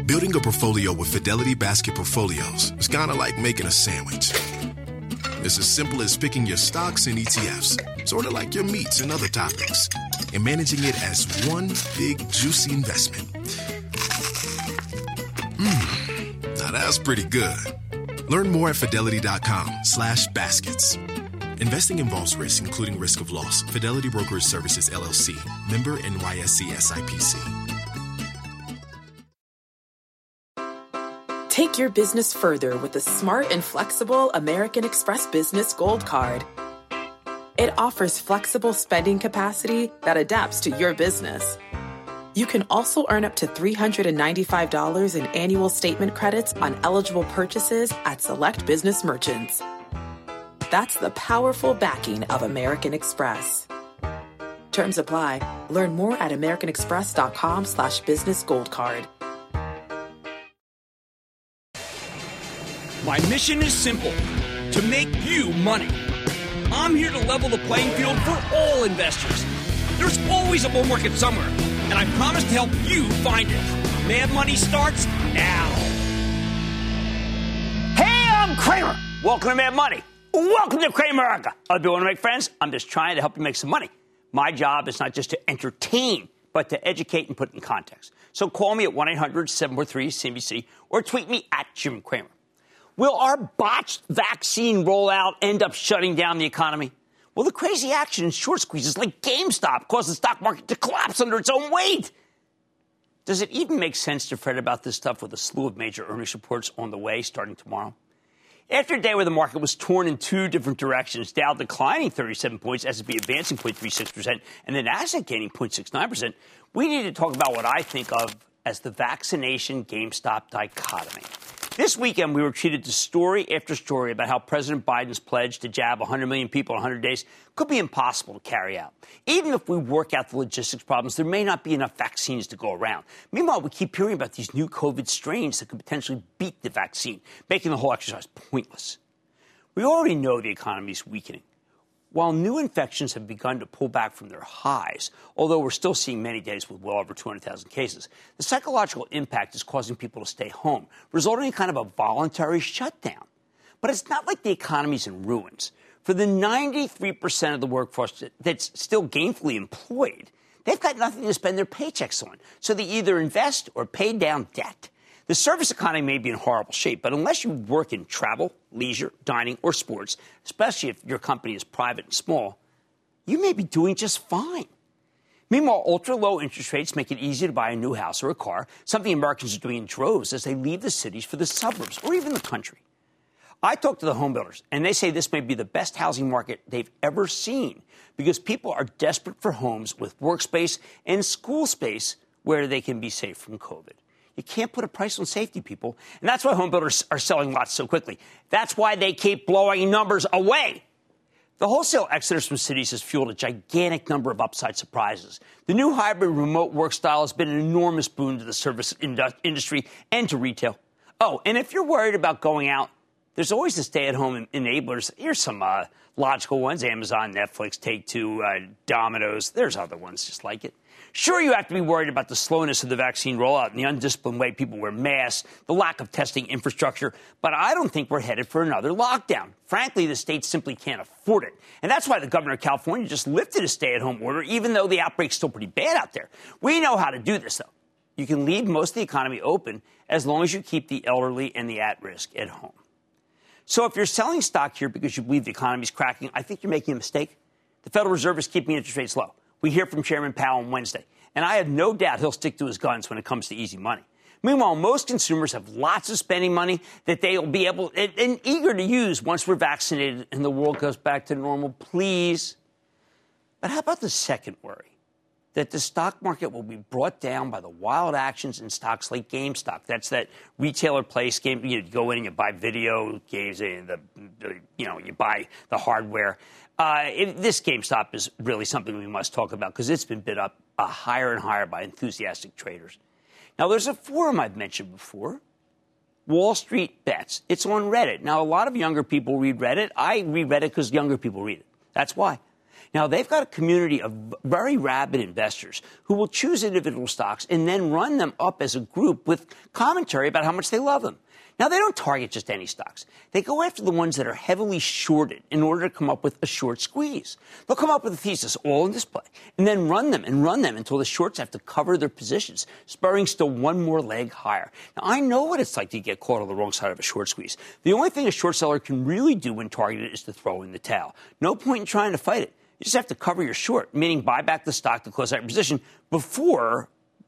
Building a portfolio with Fidelity Basket Portfolios is kind of like making a sandwich. It's as simple as picking your stocks and ETFs, sort of like your meats and other toppings, and managing it as one big, juicy investment. Now that's pretty good. Learn more at fidelity.com/baskets. Investing involves risk, including risk of loss. Fidelity Brokerage Services, LLC. Member NYSE SIPC. Take your business further with the smart and flexible American Express Business Gold Card. It offers flexible spending capacity that adapts to your business. You can also earn up to $395 in annual statement credits on eligible purchases at select business merchants. That's the powerful backing of American Express. Terms apply. Learn more at americanexpress.com/business gold card. My mission is simple, to make you money. I'm here to level the playing field for all investors. There's always a bull market somewhere, and I promise to help you find it. Mad Money starts now. Hey, I'm Kramer. Welcome to Mad Money. Welcome to Cramerica. Do you want to make friends? I'm just trying to help you make some money. My job is not just to entertain, but to educate and put in context. So call me at 1-800-743-CNBC or tweet me at Jim Cramer. Will our botched vaccine rollout end up shutting down the economy? Well, the crazy action and short squeezes like GameStop caused the stock market to collapse under its own weight. Does it even make sense to fret about this stuff with a slew of major earnings reports on the way starting tomorrow? After a day where the market was torn in two different directions, Dow declining 37 points, S&P advancing 0.36%, and the Nasdaq gaining 0.69%, we need to talk about what I think of as the vaccination GameStop dichotomy. This weekend, we were treated to story after story about how President Biden's pledge to jab 100 million people in 100 days could be impossible to carry out. Even if we work out the logistics problems, there may not be enough vaccines to go around. Meanwhile, we keep hearing about these new COVID strains that could potentially beat the vaccine, making the whole exercise pointless. We already know the economy is weakening. While new infections have begun to pull back from their highs, although we're still seeing many days with well over 200,000 cases, the psychological impact is causing people to stay home, resulting in kind of a voluntary shutdown. But it's not like the economy's in ruins. For the 93% of the workforce that's still gainfully employed, they've got nothing to spend their paychecks on, so they either invest or pay down debt. The service economy may be in horrible shape, but unless you work in travel, leisure, dining, or sports, especially if your company is private and small, you may be doing just fine. Meanwhile, ultra-low interest rates make it easy to buy a new house or a car, something Americans are doing in droves as they leave the cities for the suburbs or even the country. I talked to the home builders, and they say this may be the best housing market they've ever seen because people are desperate for homes with workspace and school space where they can be safe from COVID. You can't put a price on safety, people. And that's why home builders are selling lots so quickly. That's why they keep blowing numbers away. The wholesale exodus from cities has fueled a gigantic number of upside surprises. The new hybrid remote work style has been an enormous boon to the service industry and to retail. Oh, and if you're worried about going out, there's always the stay-at-home enablers. Here's some logical ones: Amazon, Netflix, Take-Two, Domino's. There's other ones just like it. Sure, you have to be worried about the slowness of the vaccine rollout and the undisciplined way people wear masks, the lack of testing infrastructure, but I don't think we're headed for another lockdown. Frankly, the states simply can't afford it. And that's why the governor of California just lifted a stay-at-home order, even though the outbreak's still pretty bad out there. We know how to do this, though. You can leave most of the economy open as long as you keep the elderly and the at-risk at home. So if you're selling stock here because you believe the economy's cracking, I think you're making a mistake. The Federal Reserve is keeping interest rates low. We hear from Chairman Powell on Wednesday, and I have no doubt he'll stick to his guns when it comes to easy money. Meanwhile, most consumers have lots of spending money that they'll be able and eager to use once we're vaccinated and the world goes back to normal, please. But how about the second worry? That the stock market will be brought down by the wild actions in stocks like GameStop. That's that retailer place game. You go in and you buy video games, you buy the hardware. This GameStop is really something we must talk about because it's been bid up higher and higher by enthusiastic traders. Now, there's a forum I've mentioned before, Wall Street Bets. It's on Reddit. Now, a lot of younger people read Reddit. I read Reddit because younger people read it. That's why. Now, they've got a community of very rabid investors who will choose individual stocks and then run them up as a group with commentary about how much they love them. Now, they don't target just any stocks. They go after the ones that are heavily shorted in order to come up with a short squeeze. They'll come up with a thesis all in display and then run them until the shorts have to cover their positions, spurring still one more leg higher. Now, I know what it's like to get caught on the wrong side of a short squeeze. The only thing a short seller can really do when targeted is to throw in the towel. No point in trying to fight it. You just have to cover your short, meaning buy back the stock to close out your position before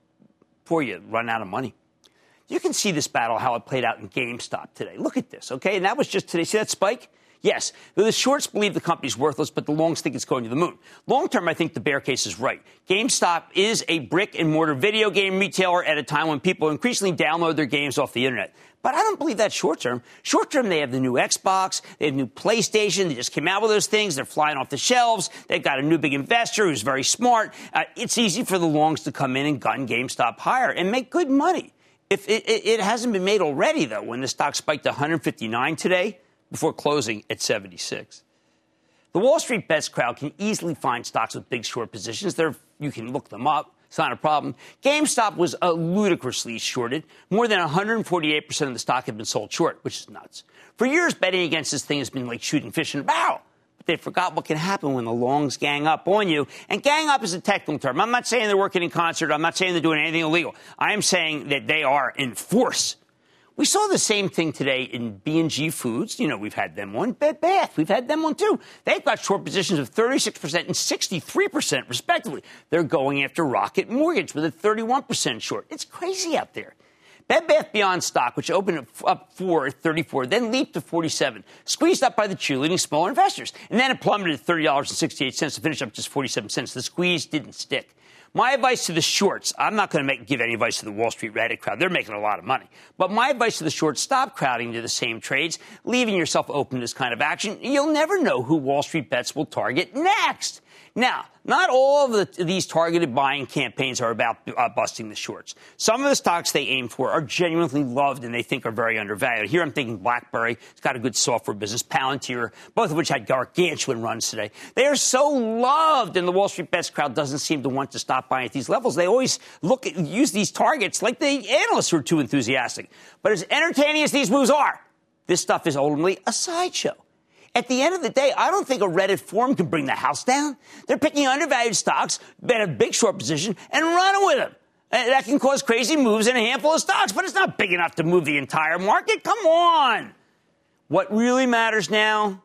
you run out of money. You can see this battle, how it played out in GameStop today. Look at this, okay? And that was just today. See that spike? Yes. The shorts believe the company's worthless, but the longs think it's going to the moon. Long term, I think the bear case is right. GameStop is a brick-and-mortar video game retailer at a time when people increasingly download their games off the internet. But I don't believe that short term. Short term, they have the new Xbox, they have new PlayStation, they just came out with those things, they're flying off the shelves, they've got a new big investor who's very smart. It's easy for the longs to come in and gun GameStop higher and make good money. If it hasn't been made already, though, when the stock spiked to 159 today before closing at 76. The Wall Street bets crowd can easily find stocks with big short positions. You can look them up. It's not a problem. GameStop was ludicrously shorted. More than 148% of the stock had been sold short, which is nuts. For years, betting against this thing has been like shooting fish in a barrel. They forgot what can happen when the longs gang up on you. And gang up is a technical term. I'm not saying they're working in concert. I'm not saying they're doing anything illegal. I am saying that they are in force. We saw the same thing today in B&G Foods. You know, we've had them on. Bed Bath, we've had them on, too. They've got short positions of 36% and 63%, respectively. They're going after Rocket Mortgage with a 31% short. It's crazy out there. Bed Bath Beyond stock, which opened up 34, then leaped to 47, squeezed up by the cheerleading smaller investors. And then it plummeted to $30.68 to finish up just 47 cents. The squeeze didn't stick. My advice to the shorts, I'm not going to give any advice to the Wall Street Reddit crowd. They're making a lot of money. But my advice to the shorts, stop crowding to the same trades, leaving yourself open to this kind of action. You'll never know who Wall Street bets will target next. Now, not all of these targeted buying campaigns are about busting the shorts. Some of the stocks they aim for are genuinely loved and they think are very undervalued. Here I'm thinking BlackBerry. It's got a good software business. Palantir, both of which had gargantuan runs today. They are so loved, and the Wall Street bets crowd doesn't seem to want to stop buying at these levels. They always use these targets like the analysts who are too enthusiastic. But as entertaining as these moves are, this stuff is ultimately a sideshow. At the end of the day, I don't think a Reddit forum can bring the house down. They're picking undervalued stocks, bet a big short position, and running with them. That can cause crazy moves in a handful of stocks, but it's not big enough to move the entire market. Come on. What really matters now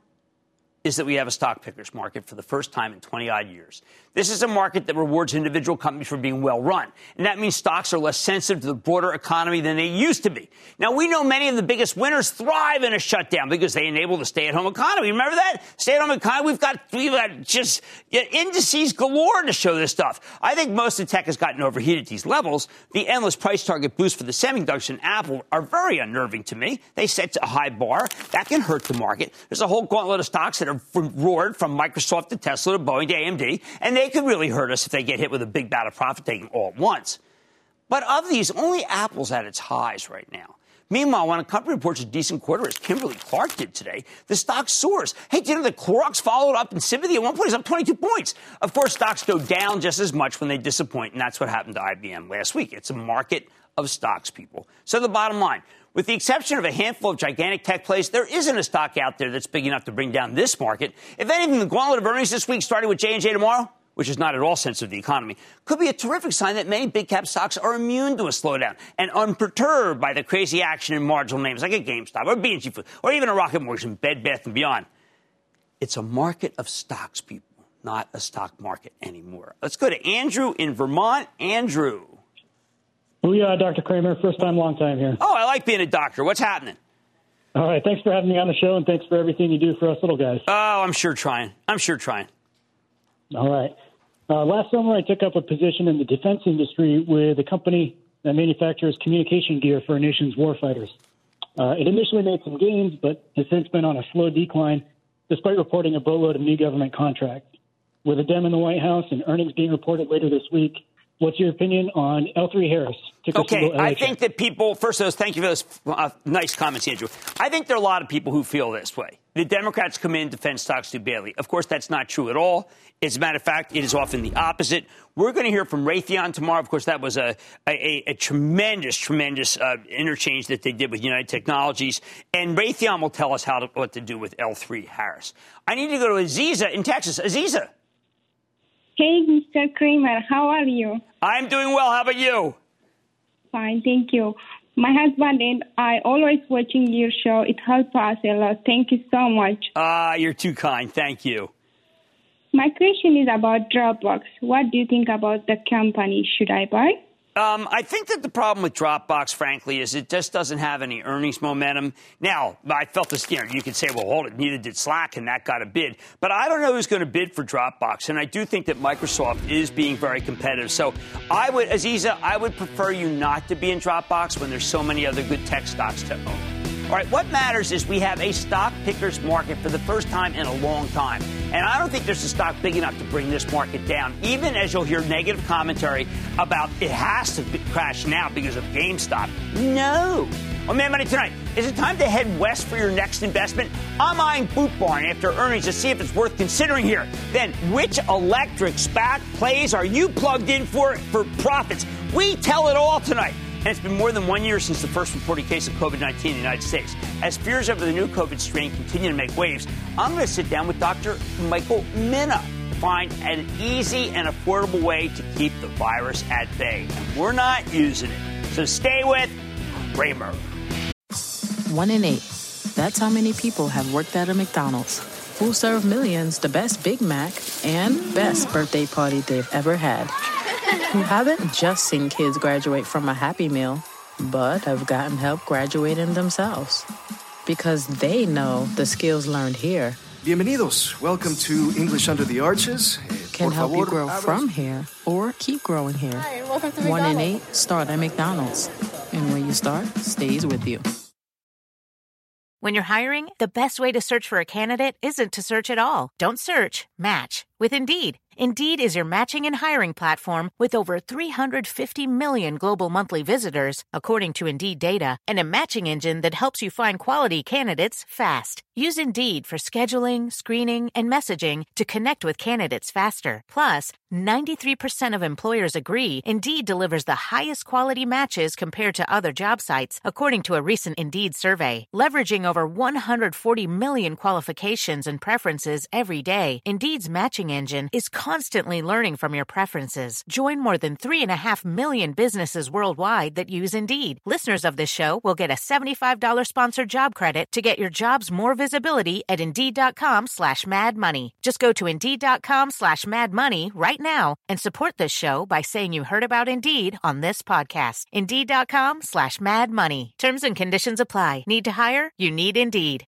is that we have a stock pickers market for the first time in 20-odd years. This is a market that rewards individual companies for being well run. And that means stocks are less sensitive to the broader economy than they used to be. Now, we know many of the biggest winners thrive in a shutdown because they enable the stay-at-home economy. Remember that? Stay-at-home economy, we've got just indices galore to show this stuff. I think most of tech has gotten overheated at these levels. The endless price target boost for the semiconductors and Apple are very unnerving to me. They set a high bar. That can hurt the market. There's a whole gauntlet of stocks that are roared from Microsoft to Tesla to Boeing to AMD, and they could really hurt us if they get hit with a big bout of profit taking all at once. But of these, only Apple's at its highs right now. Meanwhile, when a company reports a decent quarter, as Kimberly-Clark did today, the stock soars. Hey, do you know that Clorox followed up in sympathy? At one point, it's up 22 points. Of course, stocks go down just as much when they disappoint, and that's what happened to IBM last week. It's a market of stocks, people. So the bottom line, with the exception of a handful of gigantic tech plays, there isn't a stock out there that's big enough to bring down this market. If anything, the gauntlet of earnings this week, starting with J&J tomorrow, which is not at all sensitive to the economy, could be a terrific sign that many big-cap stocks are immune to a slowdown and unperturbed by the crazy action in marginal names like a GameStop or B&G Foods or even a Rocket Mortgage and Bed Bath & Beyond. It's a market of stocks, people, not a stock market anymore. Let's go to Andrew in Vermont. Andrew. Booyah, Dr. Kramer. First time, long time here. Oh, I like being a doctor. What's happening? All right. Thanks for having me on the show, and thanks for everything you do for us little guys. Oh, I'm sure trying. All right. Last summer, I took up a position in the defense industry with a company that manufactures communication gear for our nation's warfighters. It initially made some gains, but has since been on a slow decline, despite reporting a boatload of new government contracts. With a Dem in the White House and earnings being reported later this week, what's your opinion on L3 Harris? Okay, I think that people, first of all, thank you for those nice comments, Andrew. I think there are a lot of people who feel this way. The Democrats come in, defend stocks too badly. Of course, that's not true at all. As a matter of fact, it is often the opposite. We're going to hear from Raytheon tomorrow. Of course, that was a tremendous interchange that they did with United Technologies. And Raytheon will tell us what to do with L3 Harris. I need to go to Aziza in Texas. Aziza. Hey, Mr. Cramer, how are you? I'm doing well. How about you? Fine, thank you. My husband and I always watching your show. It helps us a lot. Thank you so much. You're too kind. Thank you. My question is about Dropbox. What do you think about the company? Should I buy? I think that the problem with Dropbox, frankly, is it just doesn't have any earnings momentum. Now, I felt this, you could say, well, hold it, neither did Slack, and that got a bid. But I don't know who's going to bid for Dropbox, and I do think that Microsoft is being very competitive. So Aziza, I would prefer you not to be in Dropbox when there's so many other good tech stocks to own. All right, what matters is we have a stock picker's market for the first time in a long time. And I don't think there's a stock big enough to bring this market down, even as you'll hear negative commentary about it has to crash now because of GameStop. No. On Mad Money tonight, is it time to head west for your next investment? I'm eyeing Boot Barn after earnings to see if it's worth considering here. Then, which electric SPAC plays are you plugged in for profits? We tell it all tonight. And it's been more than 1 year since the first reported case of COVID-19 in the United States. As fears over the new COVID strain continue to make waves, I'm going to sit down with Dr. Michael Mina to find an easy and affordable way to keep the virus at bay. And we're not using it. So stay with Cramer. 1 in 8. That's how many people have worked at a McDonald's, who serve millions the best Big Mac and best birthday party they've ever had. Who haven't just seen kids graduate from a Happy Meal, but have gotten help graduating themselves. Because they know the skills learned here Bienvenidos. Welcome to English Under the Arches. Can help you grow from here or keep growing here. Hi, welcome to 1 in McDonald's. 8 start at McDonald's. And when you start, stays with you. When you're hiring, the best way to search for a candidate isn't to search at all. Don't search, match with Indeed. Indeed is your matching and hiring platform with over 350 million global monthly visitors, according to Indeed data, and a matching engine that helps you find quality candidates fast. Use Indeed for scheduling, screening, and messaging to connect with candidates faster. Plus, 93% of employers agree Indeed delivers the highest quality matches compared to other job sites, according to a recent Indeed survey. Leveraging over 140 million qualifications and preferences every day, Indeed's matching engine is constantly learning from your preferences. Join more than 3.5 million businesses worldwide that use Indeed. Listeners of this show will get a $75 sponsored job credit to get your jobs more visibility at Indeed.com/madmoney. Just go to Indeed.com/madmoney right now and support this show by saying you heard about Indeed on this podcast. Indeed.com/madmoney. Terms and conditions apply. Need to hire? You need Indeed.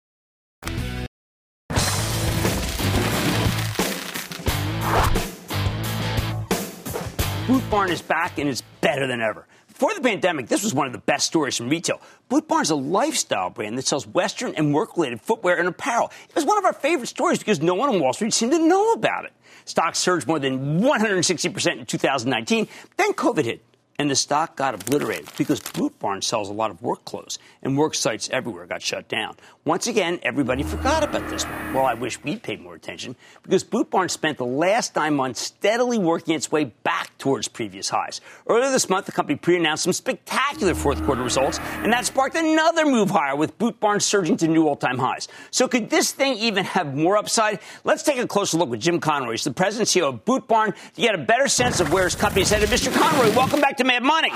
Boot Barn is back and it's better than ever. Before the pandemic, this was one of the best stories from retail. Boot Barn is a lifestyle brand that sells Western and work-related footwear and apparel. It was one of our favorite stories because no one on Wall Street seemed to know about it. Stocks surged more than 160% in 2019. Then COVID hit, and the stock got obliterated because Boot Barn sells a lot of work clothes, and work sites everywhere got shut down. Once again, everybody forgot about this one. Well, I wish we'd paid more attention because Boot Barn spent the last 9 months steadily working its way back towards previous highs. Earlier this month, the company pre-announced some spectacular fourth-quarter results, and that sparked another move higher with Boot Barn surging to new all-time highs. So could this thing even have more upside? Let's take a closer look with Jim Conroy. He's the president and CEO of Boot Barn to get a better sense of where his company is headed. Mr. Conroy, welcome back to Mad Money.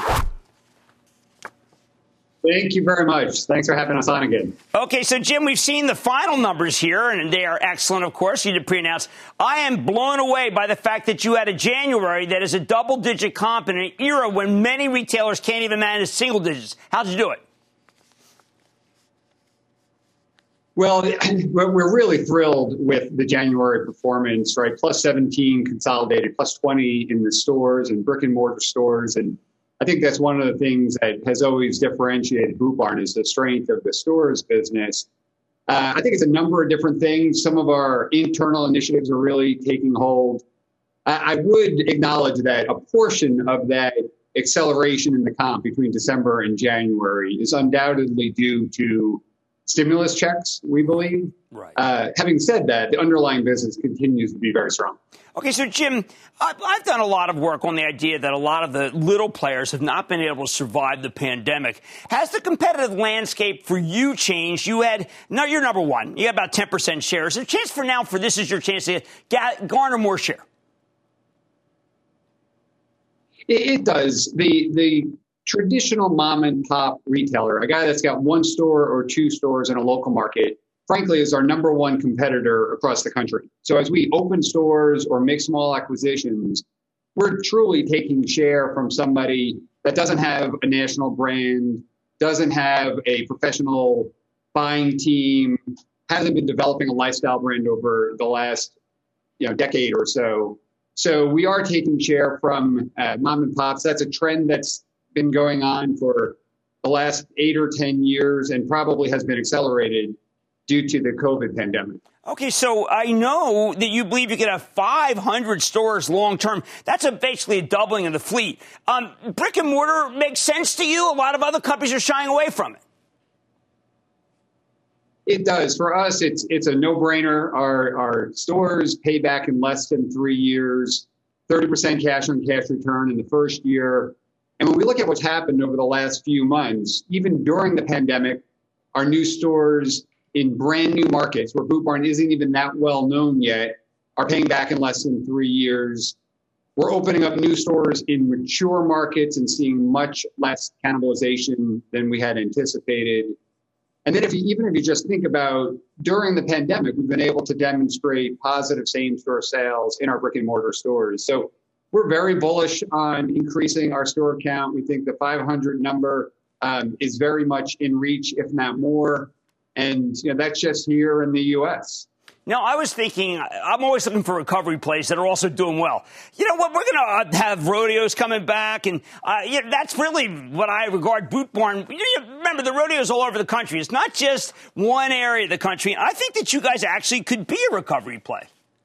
Thank you very much. Thanks for having us on again. Okay, so, Jim, we've seen the final numbers here, and they are excellent, of course. You did pre-announce. I am blown away by the fact that you had a January that is a double-digit comp in an era when many retailers can't even manage single digits. How'd you do it? Well, we're really thrilled with the January performance, right? Plus 17 consolidated, plus 20 in the stores and brick-and-mortar stores, and I think that's one of the things that has always differentiated Boot Barn is the strength of the stores business. I think it's a number of different things. Some of our internal initiatives are really taking hold. I would acknowledge that a portion of that acceleration in the comp between December and January is undoubtedly due to stimulus checks, we believe. Right. Having said that, the underlying business continues to be very strong. Okay, so Jim, I've done a lot of work on the idea that a lot of the little players have not been able to survive the pandemic. Has the competitive landscape for you changed? You're number one. You have about 10% shares. There's a chance for this is your chance to garner more share. It does. The traditional mom and pop retailer, a guy that's got one store or two stores in a local market, frankly, is our number one competitor across the country. So as we open stores or make small acquisitions, we're truly taking share from somebody that doesn't have a national brand, doesn't have a professional buying team, hasn't been developing a lifestyle brand over the last decade or so. So we are taking share from mom and pops. That's a trend that's been going on for the last 8 or 10 years and probably has been accelerated due to the COVID pandemic. Okay, so I know that you believe you could have 500 stores long term. That's basically a doubling of the fleet. Brick and mortar makes sense to you? A lot of other companies are shying away from it. It does. For us, it's a no-brainer. Our stores pay back in less than 3 years, 30% cash on cash return in the first year. And when we look at what's happened over the last few months, even during the pandemic, our new stores in brand new markets where Boot Barn isn't even that well known yet are paying back in less than 3 years. We're opening up new stores in mature markets and seeing much less cannibalization than we had anticipated. And then even if you just think about during the pandemic, we've been able to demonstrate positive same-store sales in our brick and mortar stores. So we're very bullish on increasing our store count. We think the 500 number is very much in reach, if not more. And that's just here in the U.S. No, I was thinking, I'm always looking for recovery plays that are also doing well. You know what? We're going to have rodeos coming back, and that's really what I regard Boot Barn. Remember, the rodeos all over the country. It's not just one area of the country. I think that you guys actually could be a recovery play.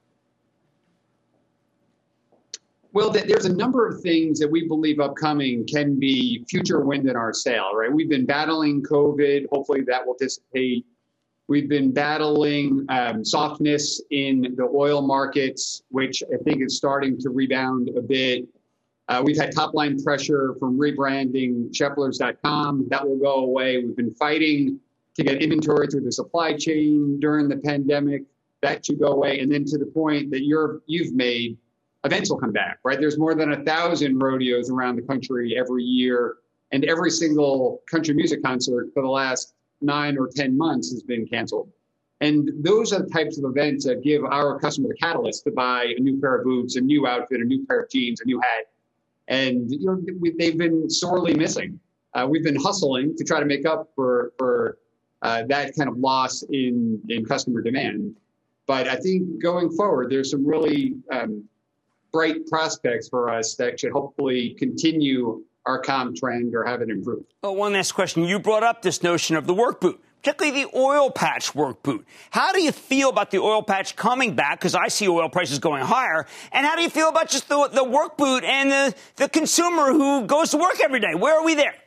Well, there's a number of things that we believe upcoming can be future wind in our sail, right? We've been battling COVID. Hopefully that will dissipate. We've been battling softness in the oil markets, which I think is starting to rebound a bit. We've had top-line pressure from rebranding Sheplers.com. That will go away. We've been fighting to get inventory through the supply chain during the pandemic. That should go away. And then to the point that you've made, events will come back, right? There's more than 1,000 rodeos around the country every year, and every single country music concert for the last 9 or 10 months has been canceled. And those are the types of events that give our customer the catalyst to buy a new pair of boots, a new outfit, a new pair of jeans, a new hat. And they've been sorely missing. We've been hustling to try to make up for that kind of loss in customer demand. But I think going forward, there's some really bright prospects for us that should hopefully continue our comp trend or have it improve. Oh, one last question. You brought up this notion of the work boot, particularly the oil patch work boot. How do you feel about the oil patch coming back? Because I see oil prices going higher. And how do you feel about just the work boot and the consumer who goes to work every day? Where are we there?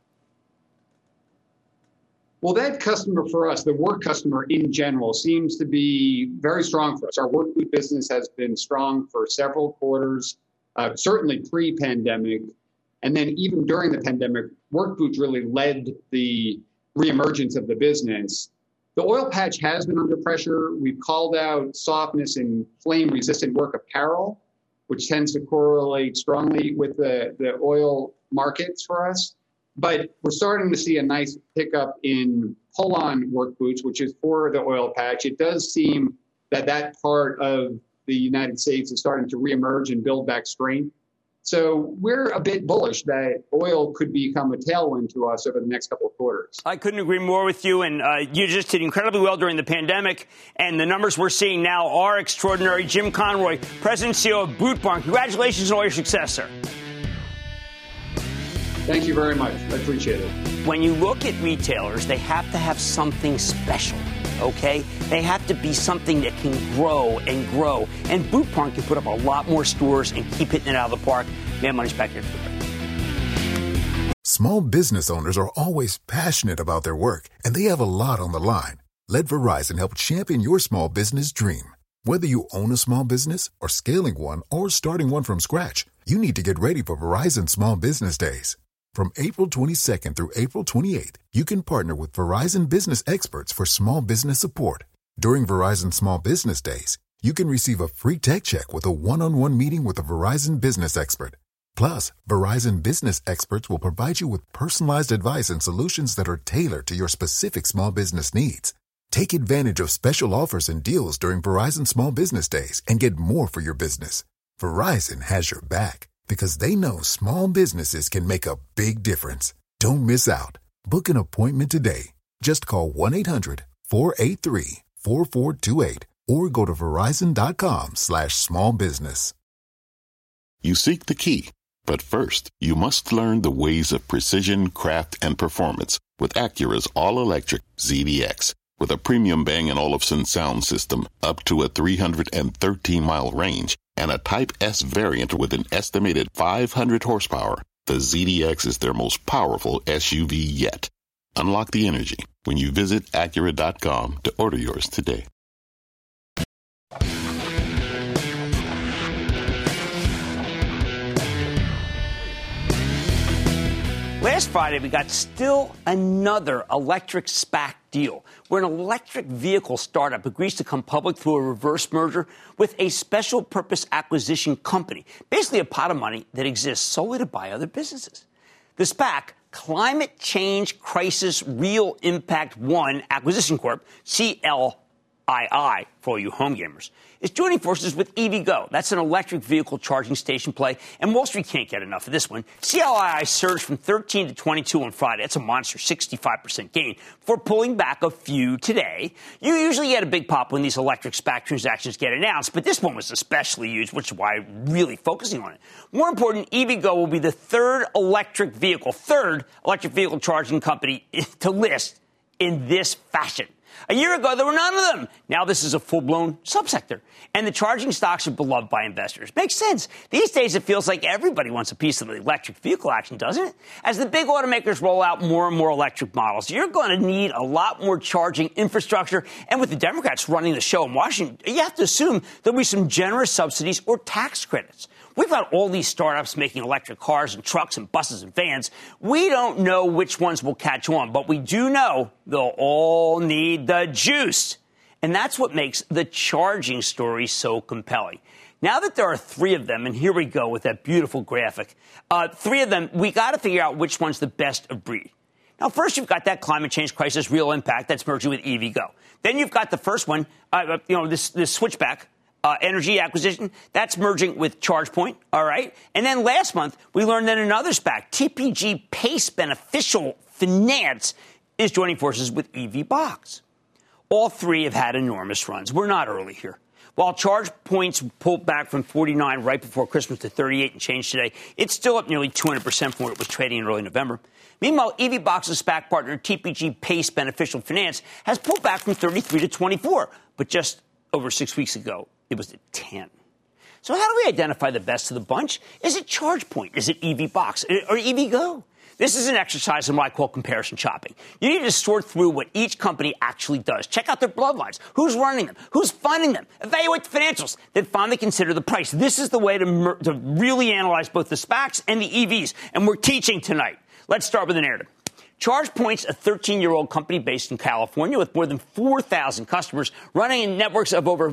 Well, that customer for us, the work customer in general, seems to be very strong for us. Our work boot business has been strong for several quarters, certainly pre-pandemic. And then even during the pandemic, work boots really led the reemergence of the business. The oil patch has been under pressure. We've called out softness in flame-resistant work apparel, which tends to correlate strongly with the oil markets for us. But we're starting to see a nice pickup in pull-on work boots, which is for the oil patch. It does seem that part of the United States is starting to reemerge and build back strength. So we're a bit bullish that oil could become a tailwind to us over the next couple of quarters. I couldn't agree more with you. And you just did incredibly well during the pandemic. And the numbers we're seeing now are extraordinary. Jim Conroy, President and CEO of Boot Barn. Congratulations on all your success, sir. Thank you very much. I appreciate it. When you look at retailers, they have to have something special. okay? They have to be something that can grow and grow. And Boot Barn can put up a lot more stores and keep hitting it out of the park. Mad Money's back here for the break. Small business owners are always passionate about their work, and they have a lot on the line. Let Verizon help champion your small business dream. Whether you own a small business or scaling one or starting one from scratch, you need to get ready for Verizon Small Business Days. From April 22nd through April 28th, you can partner with Verizon business experts for small business support. During Verizon Small Business Days, you can receive a free tech check with a one-on-one meeting with a Verizon business expert. Plus, Verizon business experts will provide you with personalized advice and solutions that are tailored to your specific small business needs. Take advantage of special offers and deals during Verizon Small Business Days and get more for your business. Verizon has your back because they know small businesses can make a big difference. Don't miss out. Book an appointment today. Just call 1-800-483-4428 or go to verizon.com/smallbusiness. You seek the key, but first, you must learn the ways of precision, craft, and performance with Acura's all-electric ZDX. With a premium Bang & Olufsen sound system up to a 313-mile range and a Type S variant with an estimated 500 horsepower, the ZDX is their most powerful SUV yet. Unlock the energy when you visit Acura.com to order yours today. Last Friday, we got still another electric SPAC deal, where an electric vehicle startup agrees to come public through a reverse merger with a special purpose acquisition company, basically a pot of money that exists solely to buy other businesses. The SPAC, Climate Change Crisis Real Impact 1 Acquisition Corp., CLII for all you home gamers, is joining forces with EVgo. That's an electric vehicle charging station play, and Wall Street can't get enough of this one. CLII surged from 13 to 22 on Friday. That's a monster 65% gain for pulling back a few today. You usually get a big pop when these electric SPAC transactions get announced, but this one was especially huge, which is why I'm really focusing on it. More important, EVgo will be the third electric vehicle charging company to list in this fashion. A year ago, there were none of them. Now this is a full-blown subsector. And the charging stocks are beloved by investors. Makes sense. These days, it feels like everybody wants a piece of the electric vehicle action, doesn't it? As the big automakers roll out more and more electric models, you're going to need a lot more charging infrastructure. And with the Democrats running the show in Washington, you have to assume there'll be some generous subsidies or tax credits. We've got all these startups making electric cars and trucks and buses and vans. We don't know which ones will catch on, but we do know they'll all need the juice. And that's what makes the charging story so compelling. Now that there are three of them, and here we go with that beautiful graphic, three of them, we got to figure out which one's the best of breed. Now, first, you've got that climate change crisis real impact that's merging with EVgo. Then you've got the first one, this switchback. Energy acquisition, that's merging with ChargePoint, all right? And then last month, we learned that another SPAC, TPG Pace Beneficial Finance, is joining forces with EVBox. All three have had enormous runs. We're not early here. While ChargePoint's pulled back from 49 right before Christmas to 38 and change today, it's still up nearly 200% from where it was trading in early November. Meanwhile, EVBox's SPAC partner, TPG Pace Beneficial Finance, has pulled back from 33 to 24, but just over 6 weeks ago, it was at 10. So how do we identify the best of the bunch? Is it ChargePoint? Is it EVBox? Or EVgo? This is an exercise in what I call comparison shopping. You need to sort through what each company actually does. Check out their bloodlines. Who's running them? Who's funding them? Evaluate the financials. Then finally consider the price. This is the way to really analyze both the SPACs and the EVs. And we're teaching tonight. Let's start with the narrative. ChargePoint's a 13-year-old company based in California with more than 4,000 customers running in networks of over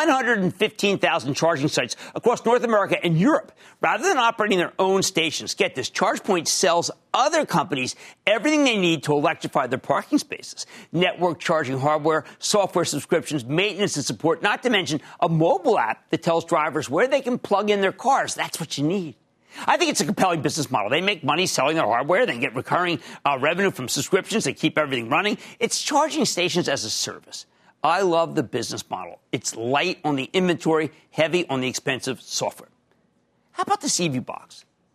115,000 charging sites across North America and Europe. Rather than operating their own stations, get this, ChargePoint sells other companies everything they need to electrify their parking spaces. Network charging hardware, software subscriptions, maintenance and support, not to mention a mobile app that tells drivers where they can plug in their cars. That's what you need. I think it's a compelling business model. They make money selling their hardware. They get recurring revenue from subscriptions. They keep everything running. It's charging stations as a service. I love the business model. It's light on the inventory, heavy on the expensive software. How about this EVBox?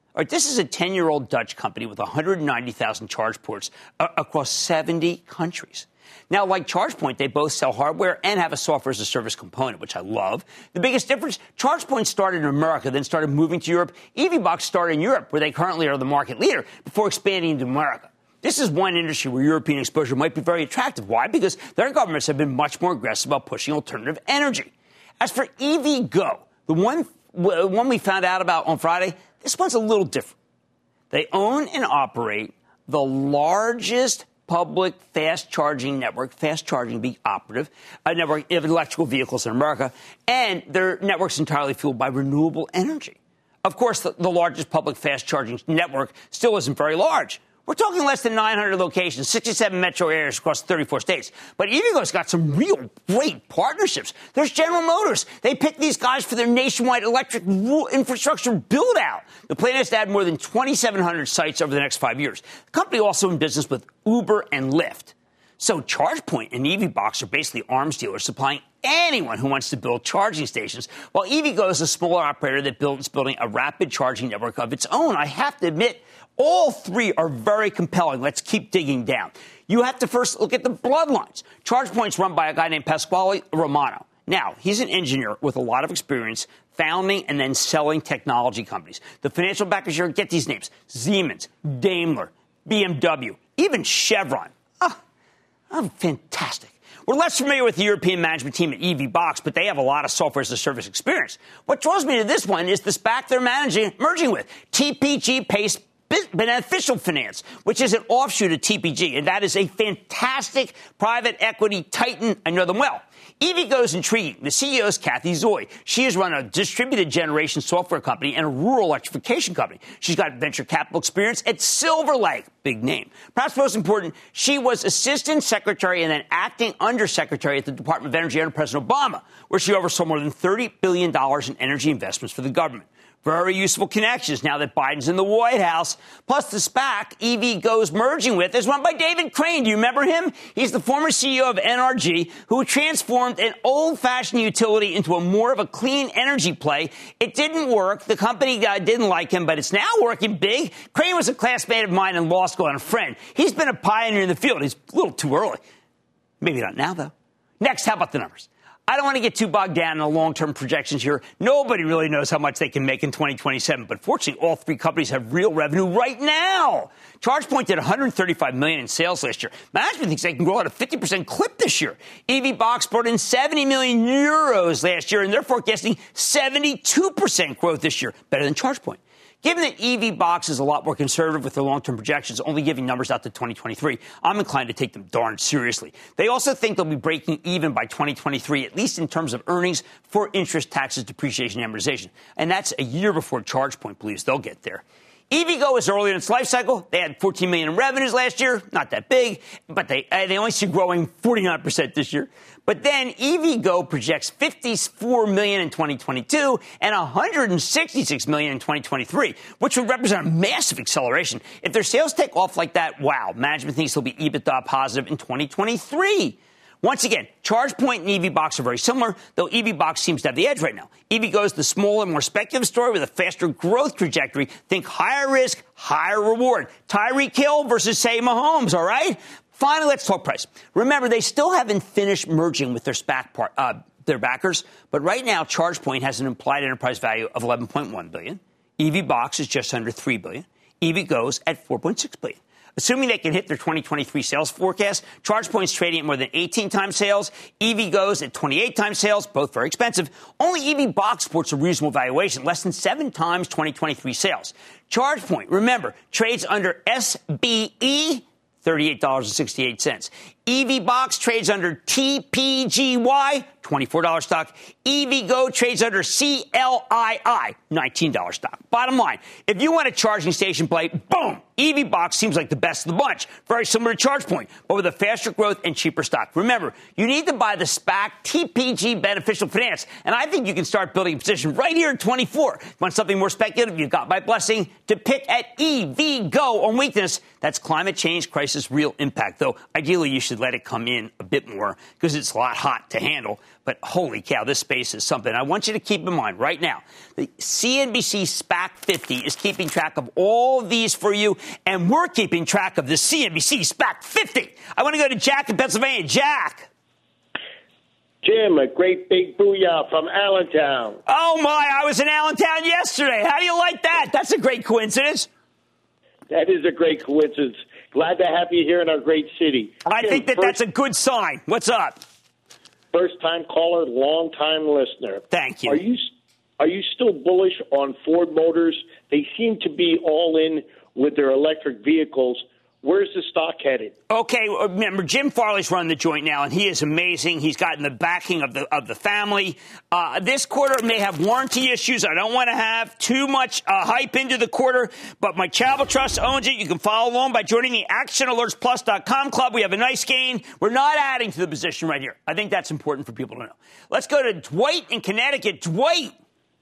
All right, this is a 10-year-old Dutch company with 190,000 charge ports across 70 countries. Now, like ChargePoint, they both sell hardware and have a software-as-a-service component, which I love. The biggest difference, ChargePoint started in America, then started moving to Europe. EVBox started in Europe, where they currently are the market leader, before expanding to America. This is one industry where European exposure might be very attractive. Why? Because their governments have been much more aggressive about pushing alternative energy. As for EVgo, the one we found out about on Friday, this one's a little different. They own and operate the largest public fast-charging network, fast-charging being operative, a network of electrical vehicles in America, and their network's entirely fueled by renewable energy. Of course, the largest public fast-charging network still isn't very large. We're talking less than 900 locations, 67 metro areas across 34 states. But EVgo's got some real great partnerships. There's General Motors. They picked these guys for their nationwide electric infrastructure build-out. The plan is to add more than 2,700 sites over the next 5 years. The company also in business with Uber and Lyft. So ChargePoint and EVBox are basically arms dealers supplying anyone who wants to build charging stations, while EVgo is a smaller operator that is building a rapid charging network of its own. I have to admit, all three are very compelling. Let's keep digging down. You have to first look at the bloodlines. ChargePoint's run by a guy named Pasquale Romano. Now, he's an engineer with a lot of experience founding and then selling technology companies. The financial backers here, get these names: Siemens, Daimler, BMW, even Chevron. Fantastic. We're less familiar with the European management team at EVBox, but they have a lot of software-as-a-service experience. What draws me to this one is the SPAC they're merging with, TPG Pace Beneficial Finance, which is an offshoot of TPG, and that is a fantastic private equity titan. I know them well. EVgo is intriguing. The CEO is Kathy Zoy. She has run a distributed generation software company and a rural electrification company. She's got venture capital experience at Silver Lake, big name. Perhaps most important, she was assistant secretary and then acting undersecretary at the Department of Energy under President Obama, where she oversaw more than $30 billion in energy investments for the government. Very useful connections now that Biden's in the White House. Plus, the SPAC EVgo's merging with is run by David Crane. Do you remember him? He's the former CEO of NRG, who transformed an old-fashioned utility into a more of a clean energy play. It didn't work. The company didn't like him, but it's now working big. Crane was a classmate of mine in law school and a friend. He's been a pioneer in the field. He's a little too early. Maybe not now, though. Next, how about the numbers? I don't want to get too bogged down in the long-term projections here. Nobody really knows how much they can make in 2027. But fortunately, all three companies have real revenue right now. ChargePoint did $135 million in sales last year. Management thinks they can grow at a 50% clip this year. EVBox brought in 70 million euros last year, and they're forecasting 72% growth this year, better than ChargePoint. Given that EVBox is a lot more conservative with their long-term projections, only giving numbers out to 2023, I'm inclined to take them darn seriously. They also think they'll be breaking even by 2023, at least in terms of earnings for interest, taxes, depreciation, and amortization. And that's a year before ChargePoint believes they'll get there. EVgo is early in its life cycle. They had $14 million in revenues last year. Not that big, but they only see growing 49% this year. But then EVgo projects $54 million in 2022 and $166 million in 2023, which would represent a massive acceleration. If their sales take off like that, wow, management thinks they'll be EBITDA positive in 2023. Once again, ChargePoint and EVBox are very similar, though EVBox seems to have the edge right now. EVgo is the smaller, more speculative story with a faster growth trajectory. Think higher risk, higher reward. Tyreek Hill versus, say, Mahomes, all right? Finally, let's talk price. Remember, they still haven't finished merging with their SPAC their backers, but right now, ChargePoint has an implied enterprise value of $11.1 billion. EVBox is just under $3 billion. EVgo's at $4.6 billion. Assuming they can hit their 2023 sales forecast, ChargePoint's trading at more than 18 times sales. EVgo's at 28 times sales, both very expensive. Only EVBox supports a reasonable valuation, less than 7 times 2023 sales. ChargePoint, remember, trades under SBE, $38.68. EVBox trades under TPGY, $24 stock. EVgo trades under CLII, $19 stock. Bottom line, if you want a charging station play, boom, EV box seems like the best of the bunch, very similar to ChargePoint, but with a faster growth and cheaper stock. Remember, you need to buy the SPAC TPG Beneficial Finance, and I think you can start building a position right here in 24. Want something more speculative? You've got my blessing to pick at EVgo on weakness. That's climate change crisis real impact, though ideally you should let it come in a bit more because it's a lot hot to handle. But holy cow, this space is something I want you to keep in mind right now. The CNBC SPAC 50 is keeping track of all these for you, and we're keeping track of the CNBC SPAC 50. I want to go to Jack in Pennsylvania. Jack. Jim, a great big booyah from Allentown. Oh, my, I was in Allentown yesterday. How do you like that? That's a great coincidence. That is a great coincidence. Glad to have you here in our great city. I think that's a good sign. What's up? First-time caller, long-time listener. Thank you. Are you still bullish on Ford Motors? They seem to be all in with their electric vehicles. Where's the stock headed? Okay, remember, Jim Farley's running the joint now, and he is amazing. He's gotten the backing of the family. This quarter may have warranty issues. I don't want to have too much hype into the quarter, but my Travel Trust owns it. You can follow along by joining the ActionAlertsPlus.com club. We have a nice gain. We're not adding to the position right here. I think that's important for people to know. Let's go to Dwight in Connecticut. Dwight.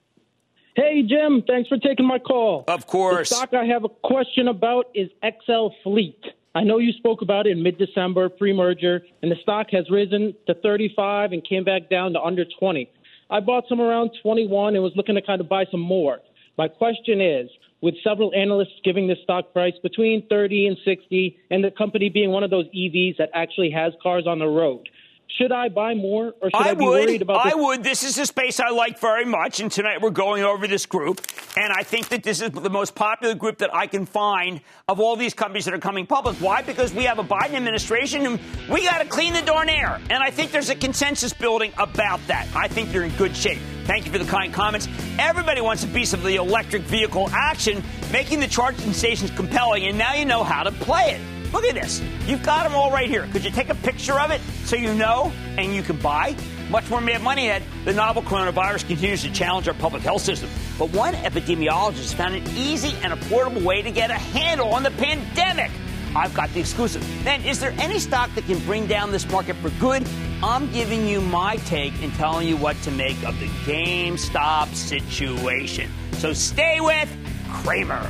Hey, Jim, thanks for taking my call. Of course. The stock I have a question about is XL Fleet. I know you spoke about it in mid-December, pre-merger, and the stock has risen to 35 and came back down to under 20. I bought some around 21 and was looking to kind of buy some more. My question is, with several analysts giving the stock price between 30 and 60, and the company being one of those EVs that actually has cars on the road, should I buy more, or should I be worried about this? I would. This is a space I like very much, and tonight we're going over this group, and I think that this is the most popular group that I can find of all these companies that are coming public. Why? Because we have a Biden administration, and we got to clean the darn air, and I think there's a consensus building about that. I think they're in good shape. Thank you for the kind comments. Everybody wants a piece of the electric vehicle action, making the charging stations compelling, and now you know how to play it. Look at this. You've got them all right here. Could you take a picture of it so you know and you can buy? Much more Mad Money ahead. The novel coronavirus continues to challenge our public health system. But one epidemiologist found an easy and affordable way to get a handle on the pandemic. I've got the exclusive. Then, is there any stock that can bring down this market for good? I'm giving you my take and telling you what to make of the GameStop situation. So stay with Cramer.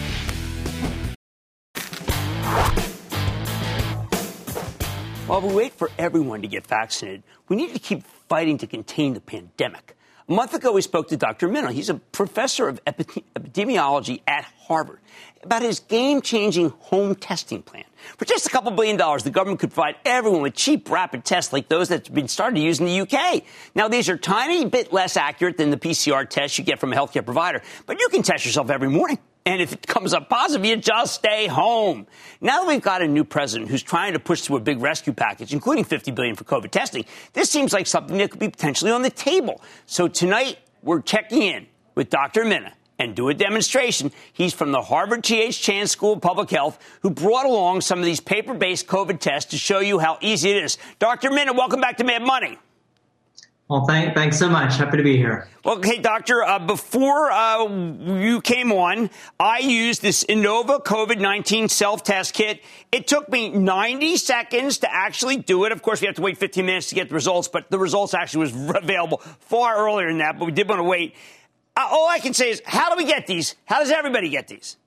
While we wait for everyone to get vaccinated, we need to keep fighting to contain the pandemic. A month ago, we spoke to Dr. Minna. He's a professor of epidemiology at Harvard about his game-changing home testing plan. For just a couple $1 billion, the government could provide everyone with cheap, rapid tests like those that's been started to use in the UK. Now, these are a tiny bit less accurate than the PCR tests you get from a healthcare provider, but you can test yourself every morning. And if it comes up positive, you just stay home. Now that we've got a new president who's trying to push through a big rescue package, including $50 billion for COVID testing, this seems like something that could be potentially on the table. So tonight, we're checking in with Dr. Minna and do a demonstration. He's from the Harvard T.H. Chan School of Public Health, who brought along some of these paper-based COVID tests to show you how easy it is. Dr. Minna, welcome back to Mad Money. Well, thanks so much. Happy to be here. Well, okay, Doctor, before you came on, I used this Innova COVID-19 self-test kit. It took me 90 seconds to actually do it. Of course, we have to wait 15 minutes to get the results, but the results actually was available far earlier than that, but we did want to wait. All I can say is, how do we get these? How does everybody get these?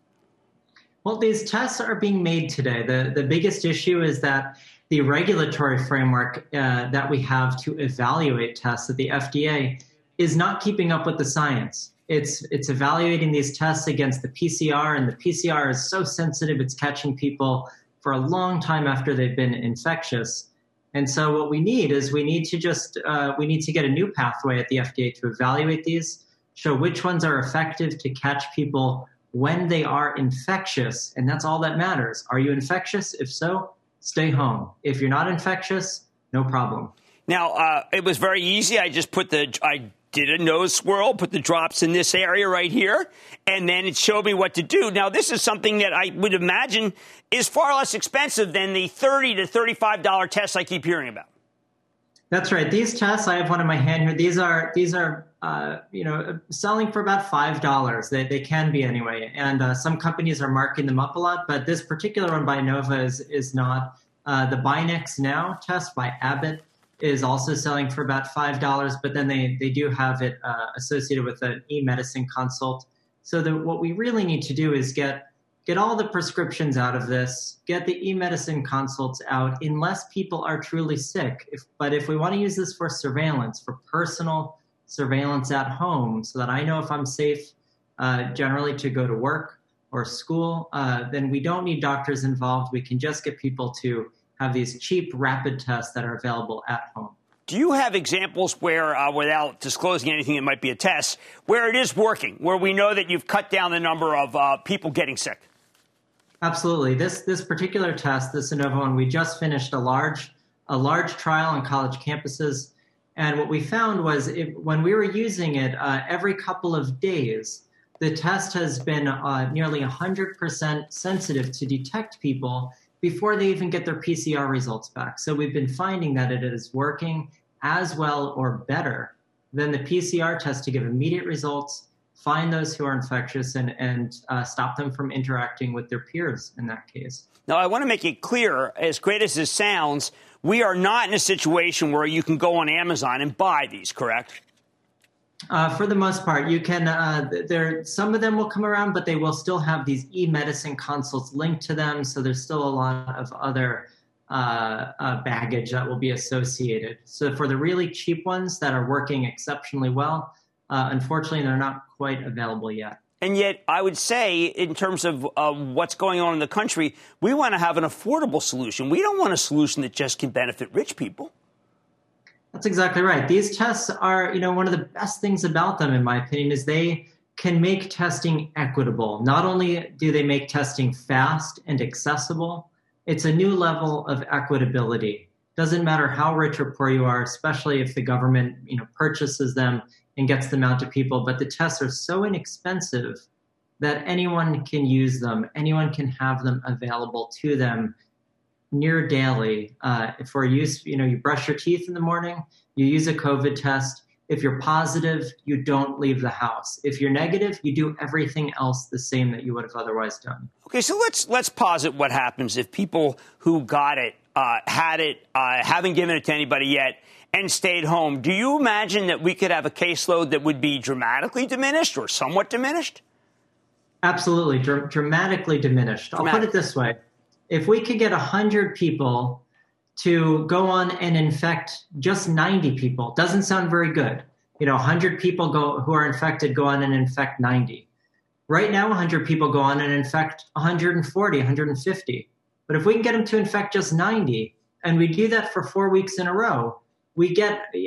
Well, these tests are being made today. The biggest issue is that the regulatory framework that we have to evaluate tests at the FDA is not keeping up with the science. It's evaluating these tests against the PCR, and the PCR is so sensitive it's catching people for a long time after they've been infectious. And so what we need is we need to get a new pathway at the FDA to evaluate these, show which ones are effective to catch people when they are infectious, and that's all that matters. Are you infectious? If so, stay home. If you're not infectious, no problem. Now, it was very easy. I just I did a nose swirl, put the drops in this area right here, and then it showed me what to do. Now, this is something that I would imagine is far less expensive than the $30 to $35 tests I keep hearing about. That's right. These tests, I have one in my hand here. These are selling for about $5. They can be anyway. And some companies are marking them up a lot, but this particular one by Nova is not. The Binax Now test by Abbott is also selling for about $5, but then they do have it associated with an e-medicine consult. So what we really need to do is get all the prescriptions out of this, get the e-medicine consults out, unless people are truly sick. But if we want to use this for surveillance, for personal surveillance at home, so that I know if I'm safe generally to go to work or school, then we don't need doctors involved. We can just get people to have these cheap, rapid tests that are available at home. Do you have examples where, without disclosing anything that might be a test, where it is working, where we know that you've cut down the number of people getting sick? Absolutely. This particular test, this Innova one, we just finished a large trial on college campuses. And what we found was when we were using it every couple of days, the test has been nearly 100% sensitive to detect people before they even get their PCR results back. So we've been finding that it is working as well or better than the PCR test to give immediate results, find those who are infectious, and stop them from interacting with their peers in that case. Now, I want to make it clear, as great as this sounds, we are not in a situation where you can go on Amazon and buy these, correct? For the most part, you can. Some of them will come around, but they will still have these e-medicine consults linked to them. So there's still a lot of other baggage that will be associated. So for the really cheap ones that are working exceptionally well, unfortunately, they're not quite available yet. And yet, I would say, in terms of what's going on in the country, we want to have an affordable solution. We don't want a solution that just can benefit rich people. That's exactly right. These tests are, one of the best things about them, in my opinion, is they can make testing equitable. Not only do they make testing fast and accessible, it's a new level of equitability. Doesn't matter how rich or poor you are, especially if the government, purchases them and gets them out to people. But the tests are so inexpensive that anyone can use them. Anyone can have them available to them near daily for use. You brush your teeth in the morning, you use a COVID test. If you're positive, you don't leave the house. If you're negative, you do everything else the same that you would have otherwise done. Okay, so let's posit what happens if people who got it, had it, haven't given it to anybody yet, and stayed home. Do you imagine that we could have a caseload that would be dramatically diminished or somewhat diminished? Absolutely, dramatically diminished. I'll put it this way. If we could get 100 people to go on and infect just 90 people, doesn't sound very good. 100 people who are infected go on and infect 90. Right now, 100 people go on and infect 140, 150. But if we can get them to infect just 90, and we do that for 4 weeks in a row, we get a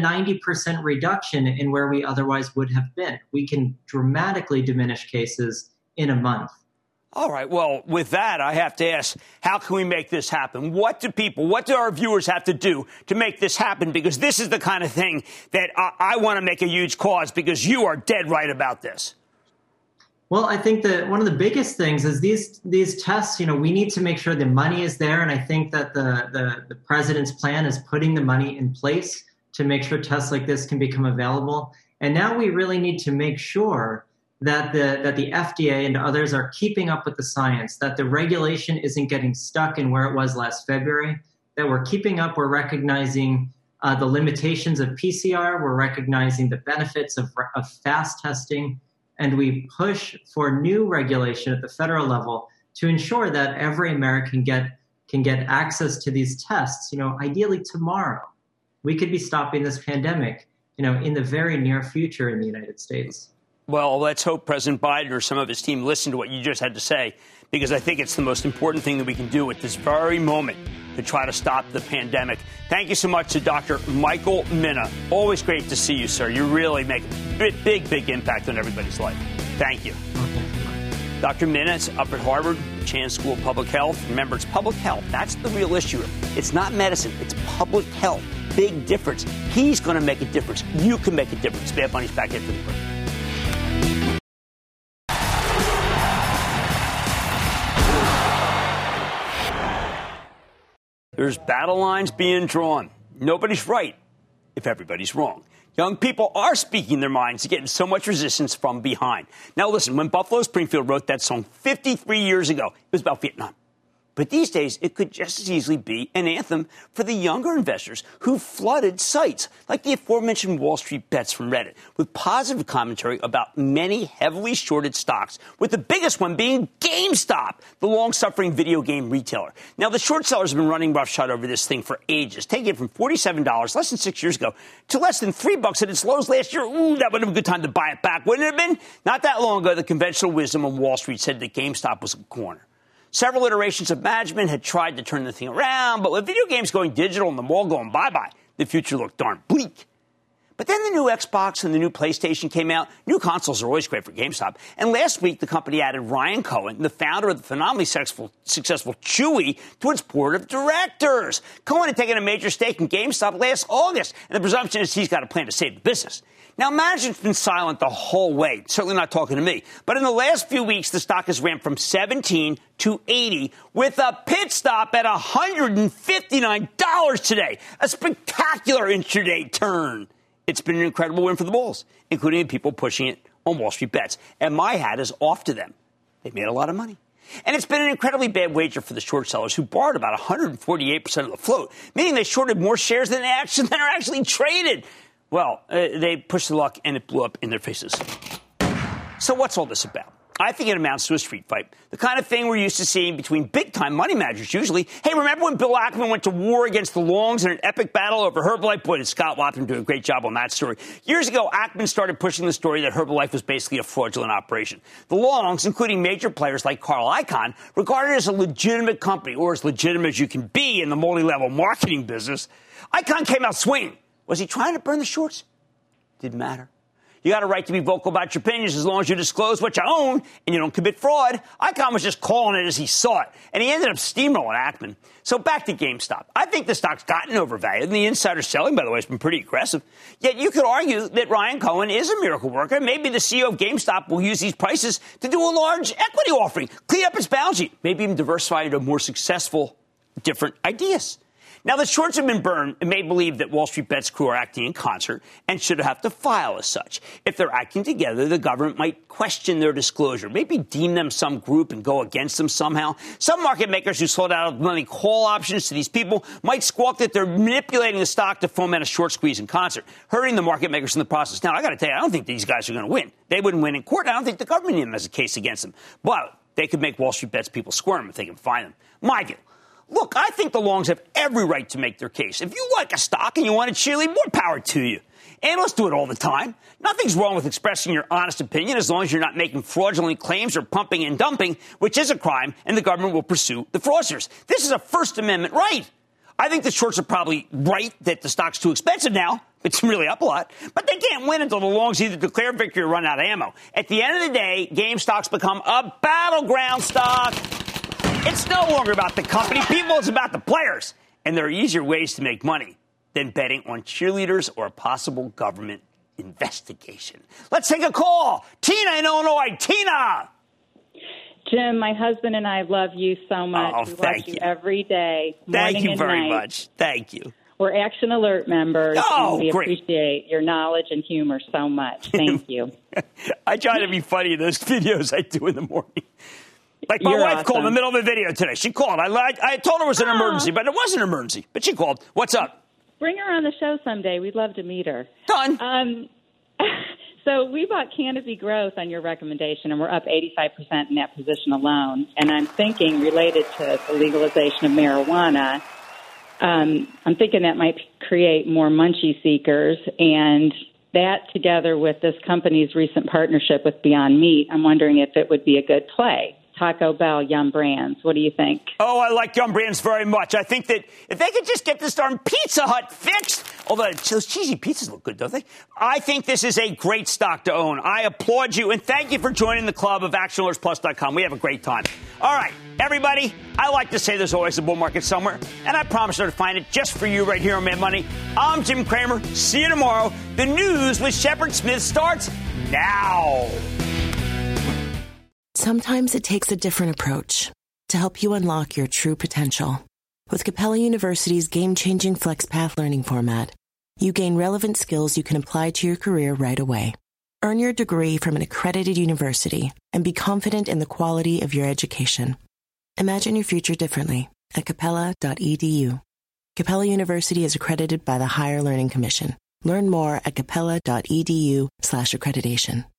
90% reduction in where we otherwise would have been. We can dramatically diminish cases in a month. All right. Well, with that, I have to ask, how can we make this happen? What do our viewers have to do to make this happen? Because this is the kind of thing that I want to make a huge cause, because you are dead right about this. Well, I think that one of the biggest things is these tests, we need to make sure the money is there. And I think that the president's plan is putting the money in place to make sure tests like this can become available. And now we really need to make sure that the FDA and others are keeping up with the science, that the regulation isn't getting stuck in where it was last February, that we're keeping up, we're recognizing the limitations of PCR, we're recognizing the benefits of fast testing, and we push for new regulation at the federal level to ensure that every American can get access to these tests, ideally tomorrow. We could be stopping this pandemic, in the very near future in the United States. Well, let's hope President Biden or some of his team listen to what you just had to say, because I think it's the most important thing that we can do at this very moment to try to stop the pandemic. Thank you so much to Dr. Michael Mina. Always great to see you, sir. You really make a big impact on everybody's life. Thank you. Dr. Mina is up at Harvard, Chan School of Public Health. Remember, it's public health. That's the real issue. It's not medicine. It's public health. Big difference. He's going to make a difference. You can make a difference. Bad Bunny's back after the break. There's battle lines being drawn. nobody's right if everybody's wrong. Young people are speaking their minds and getting so much resistance from behind. Now, listen, when Buffalo Springfield wrote that song 53 years ago, it was about Vietnam. But these days, it could just as easily be an anthem for the younger investors who flooded sites like the aforementioned Wall Street Bets from Reddit with positive commentary about many heavily shorted stocks, with the biggest one being GameStop, the long-suffering video game retailer. Now, the short sellers have been running roughshod over this thing for ages, taking it from $47 less than 6 years ago to less than $3 at its lows last year. Ooh, that would have been a good time to buy it back, wouldn't it have been? Not that long ago, the conventional wisdom on Wall Street said that GameStop was a corner. Several iterations of management had tried to turn the thing around, but with video games going digital and the mall going bye-bye, the future looked darn bleak. But then the new Xbox and the new PlayStation came out. New consoles are always great for GameStop. And last week, the company added Ryan Cohen, the founder of the phenomenally successful Chewy, to its board of directors. Cohen had taken a major stake in GameStop last August, and the presumption is he's got a plan to save the business. Now, management's been silent the whole way, certainly not talking to me. But in the last few weeks, the stock has ramped from 17 to 80, with a pit stop at $159 today. A spectacular intraday turn. It's been an incredible win for the bulls, including the people pushing it on Wall Street Bets. And my hat is off to them. They made a lot of money. And it's been an incredibly bad wager for the short sellers, who borrowed about 148% of the float, meaning they shorted more shares than are actually traded. Well, they pushed the luck, and it blew up in their faces. So what's all this about? I think it amounts to a street fight, the kind of thing we're used to seeing between big-time money managers usually. Hey, remember when Bill Ackman went to war against the Longs in an epic battle over Herbalife? Boy, did Scott Wapner do a great job on that story. Years ago, Ackman started pushing the story that Herbalife was basically a fraudulent operation. The Longs, including major players like Carl Icahn, regarded it as a legitimate company, or as legitimate as you can be in the multi-level marketing business. Icahn came out swinging. Was he trying to burn the shorts? Didn't matter. You got a right to be vocal about your opinions as long as you disclose what you own and you don't commit fraud. Icahn was just calling it as he saw it, and he ended up steamrolling Ackman. So back to GameStop. I think the stock's gotten overvalued, and the insider selling, by the way, has been pretty aggressive. Yet you could argue that Ryan Cohen is a miracle worker. Maybe the CEO of GameStop will use these prices to do a large equity offering, clean up its balance sheet, maybe even diversify into more successful, different ideas. Now, the shorts have been burned and made believe that Wall Street Bets crew are acting in concert and should have to file as such. If they're acting together, the government might question their disclosure, maybe deem them some group and go against them somehow. Some market makers who sold out money call options to these people might squawk that they're manipulating the stock to foment a short squeeze in concert, hurting the market makers in the process. Now, I got to tell you, I don't think these guys are going to win. They wouldn't win in court. I don't think the government even has a case against them. But they could make Wall Street Bets people squirm if they can find them. My view. Look, I think the Longs have every right to make their case. If you like a stock and you want to cheerlead, more power to you. Analysts do it all the time. Nothing's wrong with expressing your honest opinion as long as you're not making fraudulent claims or pumping and dumping, which is a crime, and the government will pursue the fraudsters. This is a First Amendment right. I think the shorts are probably right that the stock's too expensive now. It's really up a lot. But they can't win until the Longs either declare victory or run out of ammo. At the end of the day, GameStop's become a battleground stock. It's no longer about the company. People, it's about the players. And there are easier ways to make money than betting on cheerleaders or a possible government investigation. Let's take a call. Tina in Illinois. Tina! Jim, my husband and I love you so much. Oh, we thank watch you every day. Thank you very night. much. Thank you. We're Action Alert members. Oh, and we great. appreciate your knowledge and humor so much. Thank you. I try to be funny in those videos I do in the morning. Like my wife called in the middle of a video today. She called. I told her it was an emergency, but it wasn't an emergency. But she called. What's up? Bring her on the show someday. We'd love to meet her. Done. So we bought Canopy Growth on your recommendation, and we're up 85% in that position alone. And I'm thinking, related to the legalization of marijuana, I'm thinking that might create more munchie seekers. And that, together with this company's recent partnership with Beyond Meat, I'm wondering if it would be a good play. Taco Bell, Yum Brands. What do you think? Oh, I like Yum Brands very much. I think that if they could just get this darn Pizza Hut fixed, although those cheesy pizzas look good, don't they? I think this is a great stock to own. I applaud you, and thank you for joining the club of ActionAlertsPlus.com. We have a great time. All right, everybody, I like to say there's always a bull market somewhere, and I promise to find it just for you right here on Mad Money. I'm Jim Cramer. See you tomorrow. The news with Shepard Smith starts now. Sometimes it takes a different approach to help you unlock your true potential. With Capella University's game-changing FlexPath learning format, you gain relevant skills you can apply to your career right away. Earn your degree from an accredited university and be confident in the quality of your education. Imagine your future differently at capella.edu. Capella University is accredited by the Higher Learning Commission. Learn more at capella.edu/accreditation.